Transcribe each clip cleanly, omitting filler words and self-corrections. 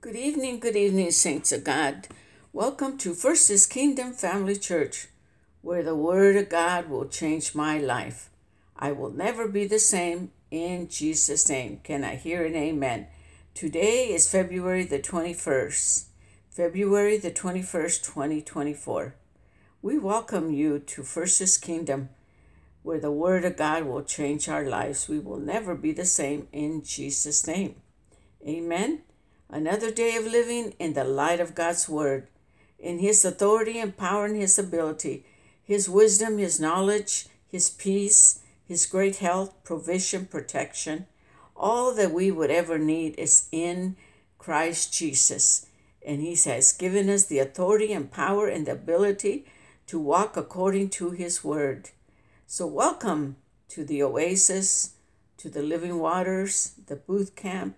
Good evening, saints of God. Welcome to First is Kingdom Family Church, where the Word of God will change my life. I will never be the same in Jesus' name. Can I hear an amen? Today is February the 21st. February the 21st, 2024. We welcome you to First is Kingdom, where the Word of God will change our lives. We will never be the same in Jesus' name. Amen. Another day of living in the light of God's Word, in His authority and power and His ability, His wisdom, His knowledge, His peace, His great health, provision, protection. All that we would ever need is in Christ Jesus. And He has given us the authority and power and the ability to walk according to His Word. So welcome to the Oasis, to the Living Waters, the Booth Camp.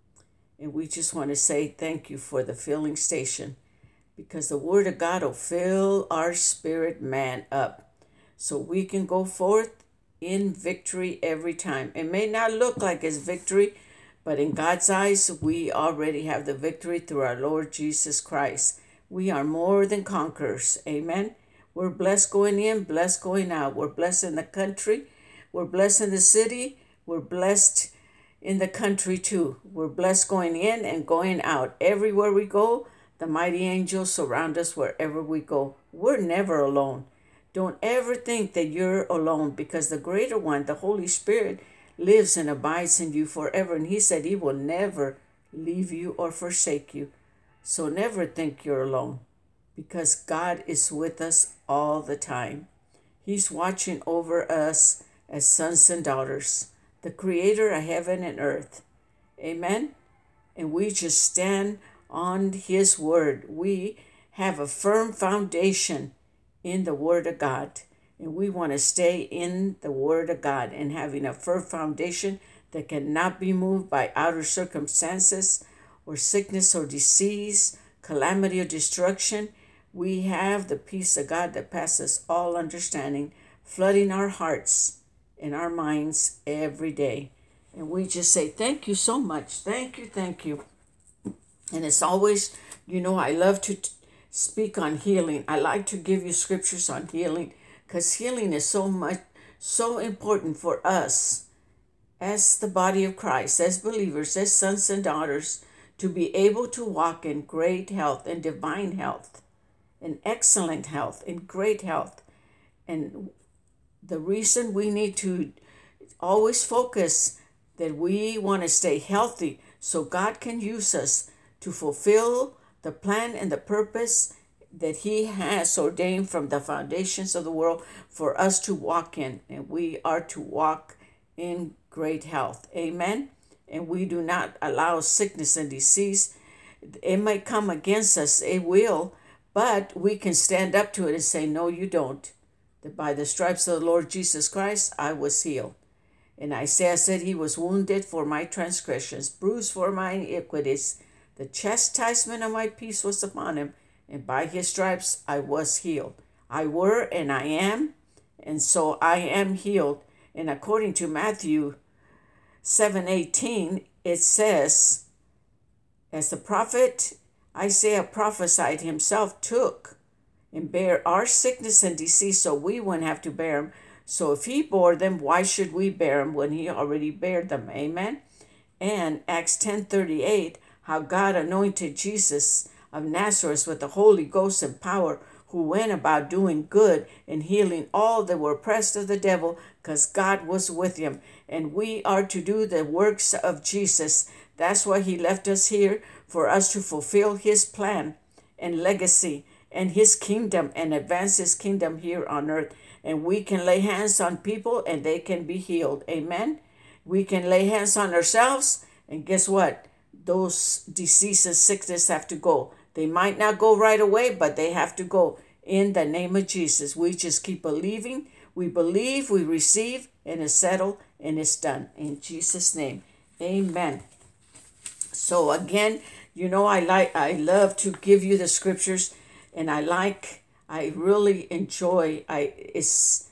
And we just want to say thank you for the filling station, because the Word of God will fill our spirit man up so we can go forth in victory every time. It may not look like it's victory, but in God's eyes, we already have the victory through our Lord Jesus Christ. We are more than conquerors. Amen. We're blessed going in, blessed going out. We're blessed in the country. We're blessed in the city. We're blessed in the country too. We're blessed going in and going out. Everywhere we go, the mighty angels surround us wherever we go. We're never alone. Don't ever think that you're alone, because the greater one, the Holy Spirit, lives and abides in you forever. And He said He will never leave you or forsake you. So never think you're alone, because God is with us all the time. He's watching over us as sons and daughters, the Creator of heaven and earth. Amen. And we just stand on His Word. We have a firm foundation in the Word of God. And we want to stay in the Word of God and having a firm foundation that cannot be moved by outer circumstances or sickness or disease, calamity or destruction. We have the peace of God that passes all understanding, flooding our hearts in our minds every day. And we just say, thank you so much. Thank you, thank you. And it's always, I love to speak on healing. I like to give you scriptures on healing, because healing is so important for us as the body of Christ, as believers, as sons and daughters, to be able to walk in great health and divine health, in excellent health, in great health. And the reason we need to always focus that we want to stay healthy so God can use us to fulfill the plan and the purpose that He has ordained from the foundations of the world for us to walk in. And we are to walk in great health. Amen. And we do not allow sickness and disease. It might come against us. It will. But we can stand up to it and say, no, you don't. That by the stripes of the Lord Jesus Christ, I was healed. And Isaiah said He was wounded for my transgressions, bruised for my iniquities. The chastisement of my peace was upon Him, and by His stripes I was healed. I were and I am, and so I am healed. And according to Matthew 7:18, it says, as the prophet Isaiah prophesied, Himself took and bear our sickness and disease so we wouldn't have to bear them. So if He bore them, why should we bear them when He already bare them? Amen. And Acts 10:38, how God anointed Jesus of Nazareth with the Holy Ghost and power, who went about doing good and healing all that were oppressed of the devil, because God was with Him. And we are to do the works of Jesus. That's why He left us here, for us to fulfill His plan and legacy and His kingdom and advance His kingdom here on earth. And we can lay hands on people and they can be healed. Amen. We can lay hands on ourselves, and guess what? Those diseases, sickness have to go. They might not go right away, but they have to go in the name of Jesus. We just keep believing. We believe, we receive, and it's settled and it's done. In Jesus' name. Amen. So again, I love to give you the scriptures, and I really enjoy. It's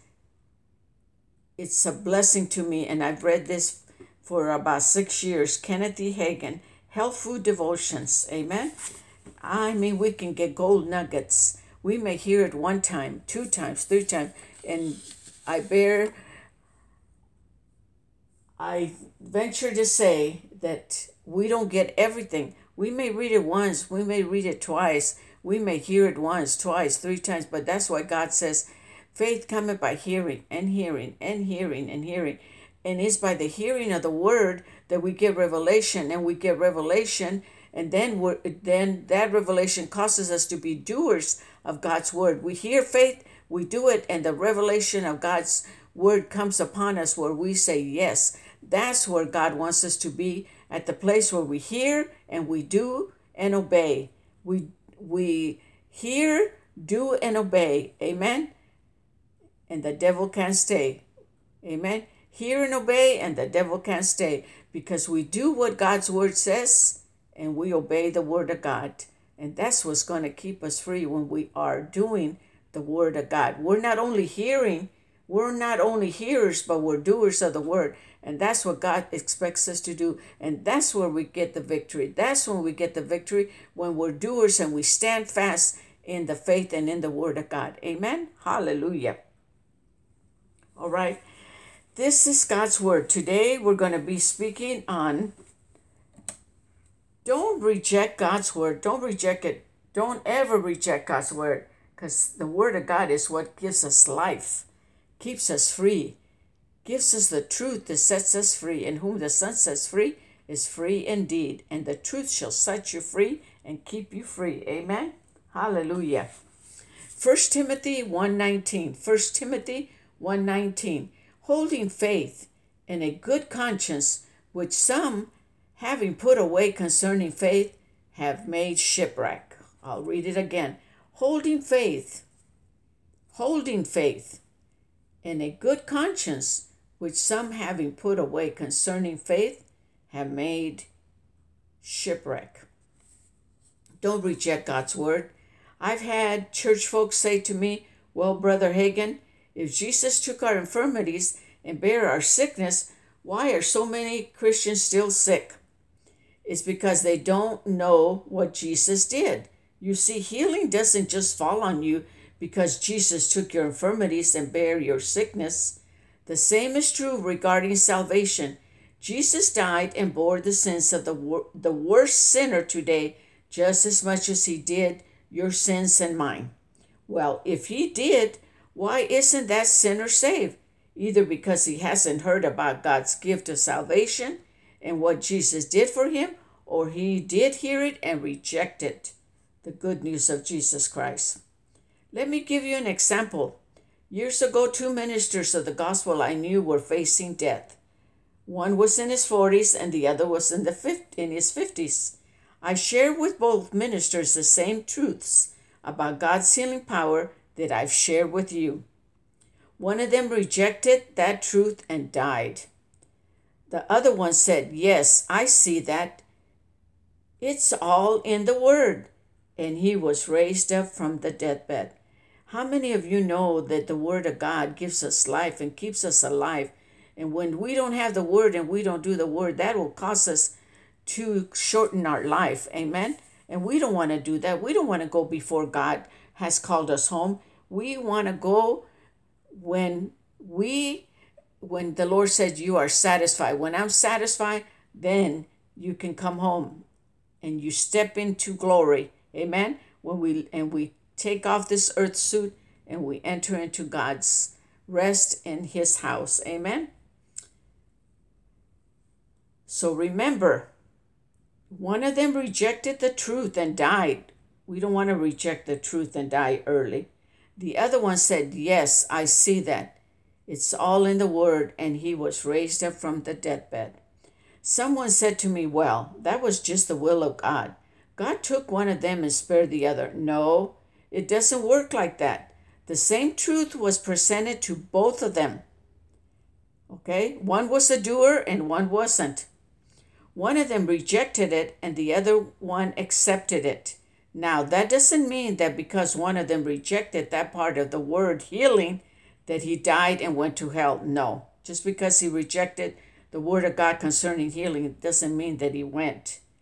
a blessing to me, and I've read this for about 6 years. Kenneth E. Hagin health food devotions. Amen. I mean, we can get gold nuggets. We may hear it one time, two times, three times, and I venture to say that we don't get everything. We may read it once, we may read it twice, we may hear it once, twice, three times, but that's why God says, faith cometh by hearing and hearing and hearing and hearing. And it's by the hearing of the word that we get revelation, and we get revelation, and then that revelation causes us to be doers of God's word. We hear faith, we do it, and the revelation of God's word comes upon us where we say yes. That's where God wants us to be, at the place where we hear and we do and obey. We hear, do, and obey. Amen. And the devil can't stay. Amen. Hear and obey, and the devil can't stay, because we do what God's word says and we obey the word of God. And that's what's going to keep us free when we are doing the word of God. We're not only hearers, but we're doers of the word. And that's what God expects us to do. And that's where we get the victory. That's when we get the victory, when we're doers and we stand fast in the faith and in the word of God. Amen. Hallelujah. All right. This is God's word. Today we're going to be speaking on don't reject God's word. Don't reject it. Don't ever reject God's word, because the word of God is what gives us life, keeps us free, gives us the truth that sets us free. And whom the Son sets free is free indeed. And the truth shall set you free and keep you free. Amen. Hallelujah. 1 Timothy 1:19. 1 Timothy 1:19. Holding faith and a good conscience, which some, having put away concerning faith, have made shipwreck. I'll read it again. Holding faith, and a good conscience, which some, having put away concerning faith, have made shipwreck. Don't reject God's word. I've had church folks say to me, well, Brother Hagin, if Jesus took our infirmities and bare our sickness, why are so many Christians still sick? It's because they don't know what Jesus did. You see, healing doesn't just fall on you because Jesus took your infirmities and bare your sickness. The same is true regarding salvation. Jesus died and bore the sins of the worst sinner today just as much as he did your sins and mine. Well, if he did, why isn't that sinner saved? Either because he hasn't heard about God's gift of salvation and what Jesus did for him, or he did hear it and rejected the good news of Jesus Christ. Let me give you an example. Years ago, two ministers of the gospel I knew were facing death. One was in his 40s and the other was in his 50s. I shared with both ministers the same truths about God's healing power that I've shared with you. One of them rejected that truth and died. The other one said, yes, I see that. It's all in the Word. And he was raised up from the deathbed. How many of you know that the Word of God gives us life and keeps us alive? And when we don't have the Word and we don't do the Word, that will cause us to shorten our life. Amen? And we don't want to do that. We don't want to go before God has called us home. We want to go when the Lord said you are satisfied. When I'm satisfied, then you can come home and you step into glory. Amen. When we take off this earth suit and we enter into God's rest in his house. Amen. So remember, one of them rejected the truth and died. We don't want to reject the truth and die early. The other one said, yes, I see that. It's all in the Word, and he was raised up from the deathbed. Someone said to me, well, that was just the will of God. God took one of them and spared the other. No, it doesn't work like that. The same truth was presented to both of them. Okay? One was a doer and one wasn't. One of them rejected it and the other one accepted it. Now, that doesn't mean that because one of them rejected that part of the word healing, that he died and went to hell. No. Just because he rejected the word of God concerning healing, it doesn't mean that he went.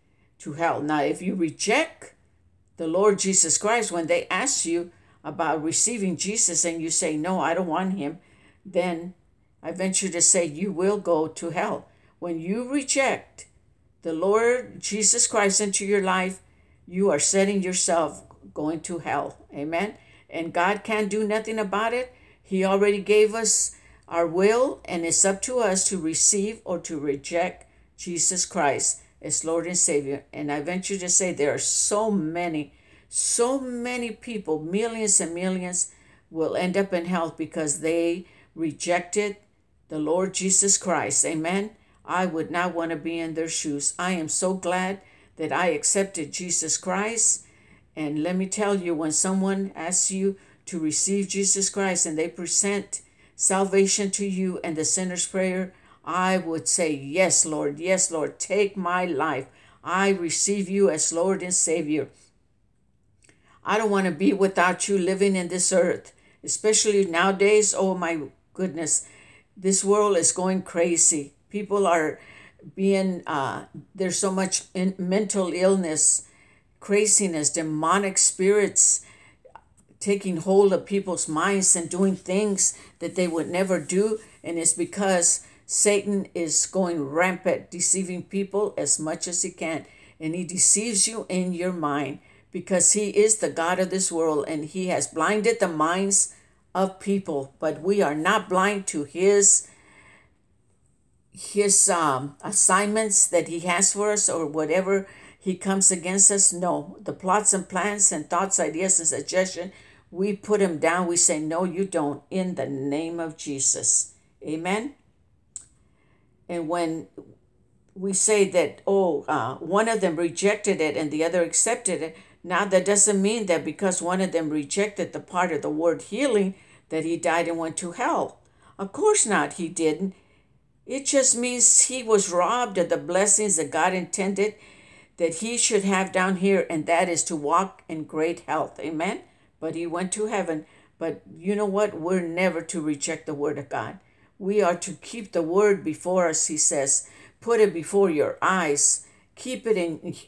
to hell. Now, if you reject the Lord Jesus Christ, when they ask you about receiving Jesus and you say, no, I don't want him, then I venture to say you will go to hell. When you reject the Lord Jesus Christ into your life, you are setting yourself going to hell. Amen. And God can't do nothing about it. He already gave us our will, and it's up to us to receive or to reject Jesus Christ as Lord and Savior. And I venture to say there are so many people, millions and millions, will end up in hell because they rejected the Lord Jesus Christ. Amen. I would not want to be in their shoes. I am so glad that I accepted Jesus Christ. And let me tell you, when someone asks you to receive Jesus Christ and they present salvation to you and the sinner's prayer, I would say, yes, Lord, take my life. I receive you as Lord and Savior. I don't want to be without you living in this earth, especially nowadays. Oh my goodness, this world is going crazy. People are being, there's so much mental illness, craziness, demonic spirits taking hold of people's minds and doing things that they would never do. And it's because Satan is going rampant, deceiving people as much as he can. And he deceives you in your mind because he is the God of this world and he has blinded the minds of people. But we are not blind to his assignments that he has for us, or whatever he comes against us. No, the plots and plans and thoughts, ideas and suggestions, we put him down. We say, no, you don't, in the name of Jesus. Amen. And when we say that, one of them rejected it and the other accepted it, now that doesn't mean that because one of them rejected the part of the word healing that he died and went to hell. Of course not, he didn't. It just means he was robbed of the blessings that God intended that he should have down here, and that is to walk in great health. Amen? But he went to heaven. But you know what? We're never to reject the word of God. We are to keep the word before us, he says. Put it before your eyes. Keep it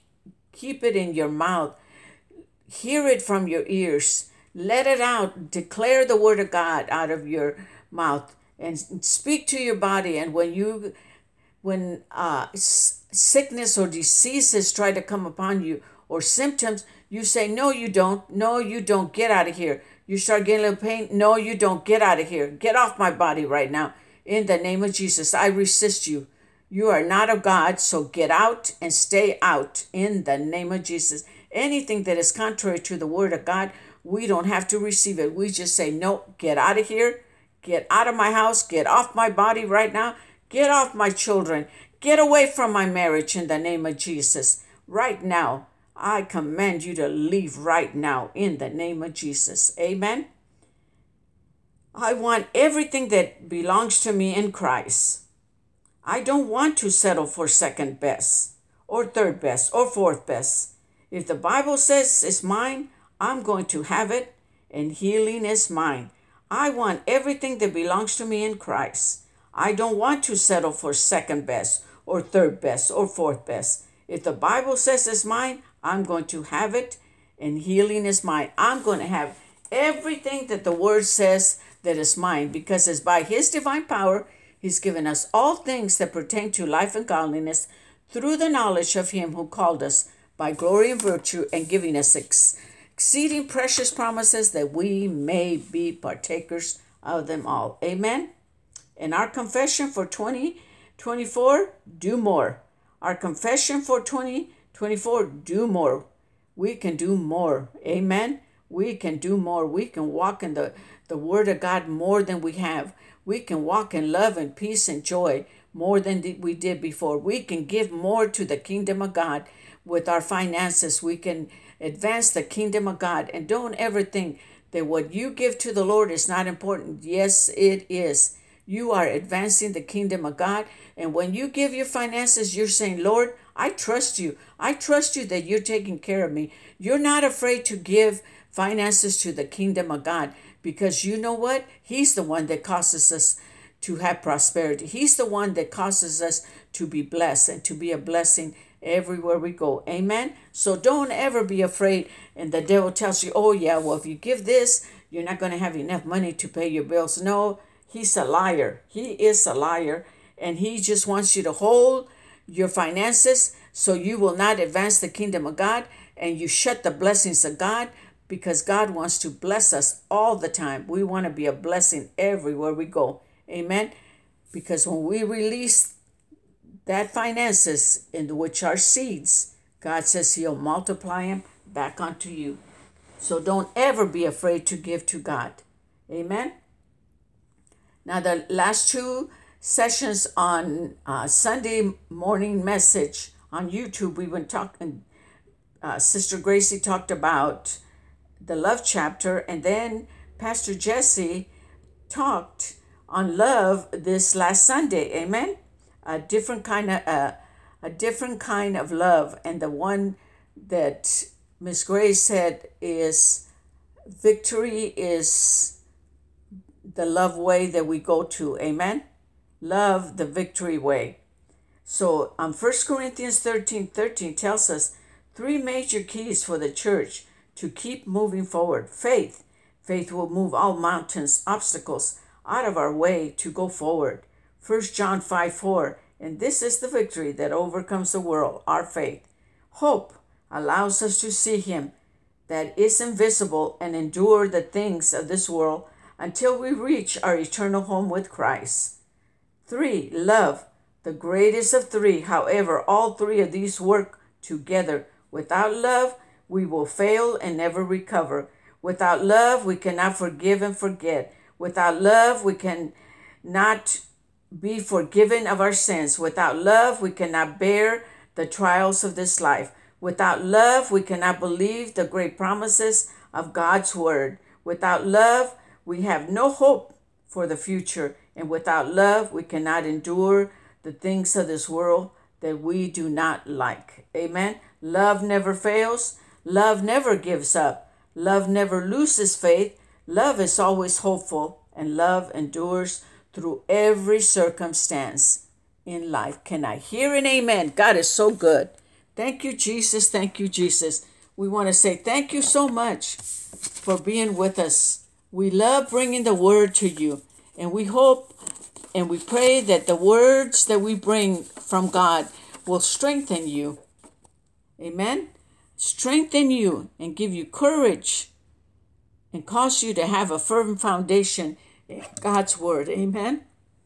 in your mouth. Hear it from your ears. Let it out. Declare the word of God out of your mouth. And speak to your body. And when sickness or diseases try to come upon you, or symptoms, you say, no, you don't. No, you don't. Get out of here. You start getting a little pain. No, you don't. Get out of here. Get off my body right now. In the name of Jesus, I resist you. You are not of God, so get out and stay out in the name of Jesus. Anything that is contrary to the word of God, we don't have to receive it. We just say, no, get out of here. Get out of my house. Get off my body right now. Get off my children. Get away from my marriage in the name of Jesus. Right now, I command you to leave right now in the name of Jesus. Amen. I want everything that belongs to me in Christ. I don't want to settle for second best or third best or fourth best. If the Bible says it's mine, I'm going to have it, and healing is mine. I want everything that belongs to me in Christ. I don't want to settle for second best or third best or fourth best. If the Bible says it's mine, I'm going to have it, and healing is mine. I'm going to have everything that the word says that is mine, because it's by his divine power he's given us all things that pertain to life and godliness through the knowledge of him who called us by glory and virtue, and giving us exceeding precious promises that we may be partakers of them all. Amen. And our confession for 2024, do more. Our confession for 2024, do more. We can do more. Amen. We can do more. We can walk in the word of God more than we have. We can walk in love and peace and joy more than we did before. We can give more to the kingdom of God with our finances. We can advance the kingdom of God. And don't ever think that what you give to the Lord is not important. Yes, it is. You are advancing the kingdom of God. And when you give your finances, you're saying, Lord, I trust you. I trust you that you're taking care of me. You're not afraid to give finances to the kingdom of God, because you know what? He's the one that causes us to have prosperity. He's the one that causes us to be blessed and to be a blessing everywhere we go. Amen. So don't ever be afraid. And the devil tells you, oh, yeah, well, if you give this, you're not going to have enough money to pay your bills. No, he's a liar. He is a liar. And he just wants you to hold your finances so you will not advance the kingdom of God and you shut the blessings of God, because God wants to bless us all the time. We want to be a blessing everywhere we go. Amen. Because when we release that finances, in which are seeds, God says he'll multiply them back onto you. So don't ever be afraid to give to God. Amen. Now the last two sessions on Sunday morning message on YouTube, we've been talking, Sister Gracie talked about the love chapter, and then Pastor Jesse talked on love this last Sunday. Amen. A different kind of love, and the one that Miss Grace said is victory is the love way that we go to. Amen. Love the victory way. So 1 Corinthians 13:13 tells us three major keys for the church to keep moving forward. Faith. Faith will move all mountains, obstacles out of our way to go forward. 1 John 5:4. And this is the victory that overcomes the world, our faith. Hope allows us to see him that is invisible and endure the things of this world until we reach our eternal home with Christ. 3. Love, the greatest of three. However, all three of these work together. Without love, we will fail and never recover. Without love, we cannot forgive and forget. Without love, we cannot be forgiven of our sins. Without love, we cannot bear the trials of this life. Without love, we cannot believe the great promises of God's word. Without love, we have no hope for the future. And without love, we cannot endure the things of this world that we do not like. Amen. Love never fails. Love never gives up. Love never loses faith. Love is always hopeful, and love endures through every circumstance in life. Can I hear an amen? God is so good. Thank you, Jesus. Thank you, Jesus. We want to say thank you so much for being with us. We love bringing the word to you, and we hope and we pray that the words that we bring from God will strengthen you. Amen. Strengthen you and give you courage and cause you to have a firm foundation in God's word. Amen.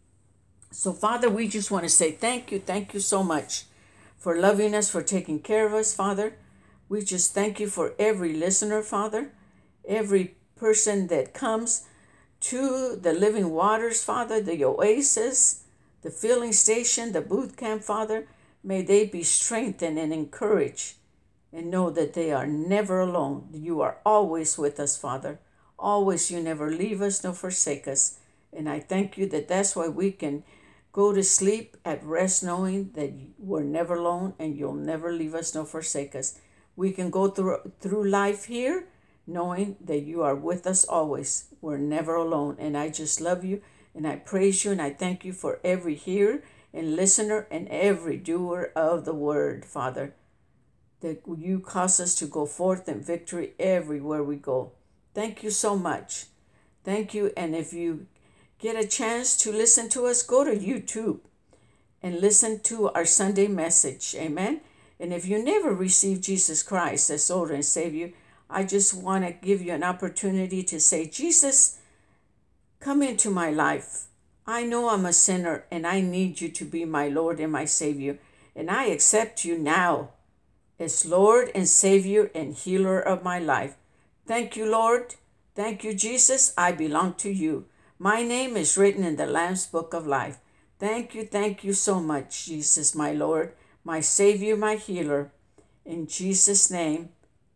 So, Father, we just want to say thank you. Thank you so much for loving us, for taking care of us, Father. We just thank you for every listener, Father, every person that comes to the Living Waters, Father, the Oasis, the filling station, the boot camp, Father. May they be strengthened and encouraged and know that they are never alone. You are always with us, Father. Always, you never leave us nor forsake us. And I thank you that that's why we can go to sleep at rest knowing that we're never alone and you'll never leave us nor forsake us. We can go through life here knowing that you are with us always. We're never alone. And I just love you and I praise you and I thank you for every hearer and listener and every doer of the word, Father, that you cause us to go forth in victory everywhere we go. Thank you so much. Thank you. And if you get a chance to listen to us, go to YouTube and listen to our Sunday message. Amen. And if you never received Jesus Christ as Lord and Savior, I just want to give you an opportunity to say, Jesus, come into my life. I know I'm a sinner and I need you to be my Lord and my Savior. And I accept you now as Lord and Savior and healer of my life. Thank you, Lord. Thank you, Jesus. I belong to you. My name is written in the Lamb's Book of Life. Thank you so much, Jesus, my Lord, my Savior, my healer. In Jesus' name,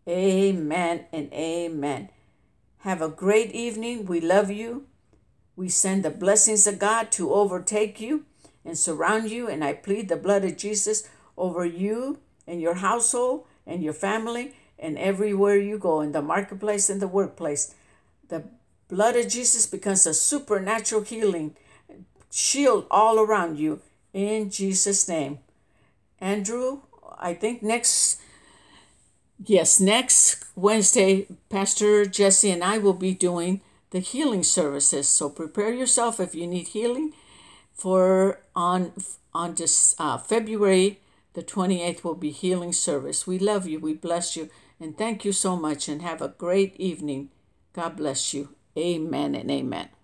amen and amen. Have a great evening. We love you. We send the blessings of God to overtake you and surround you. And I plead the blood of Jesus over you and your household and your family and everywhere you go, in the marketplace and the workplace. The blood of Jesus becomes a supernatural healing shield all around you in Jesus' name. Andrew, I think next Wednesday, Pastor Jesse and I will be doing the healing services. So prepare yourself if you need healing. For on this February the 28th will be healing service. We love you. We bless you. And thank you so much. And have a great evening. God bless you. Amen and amen.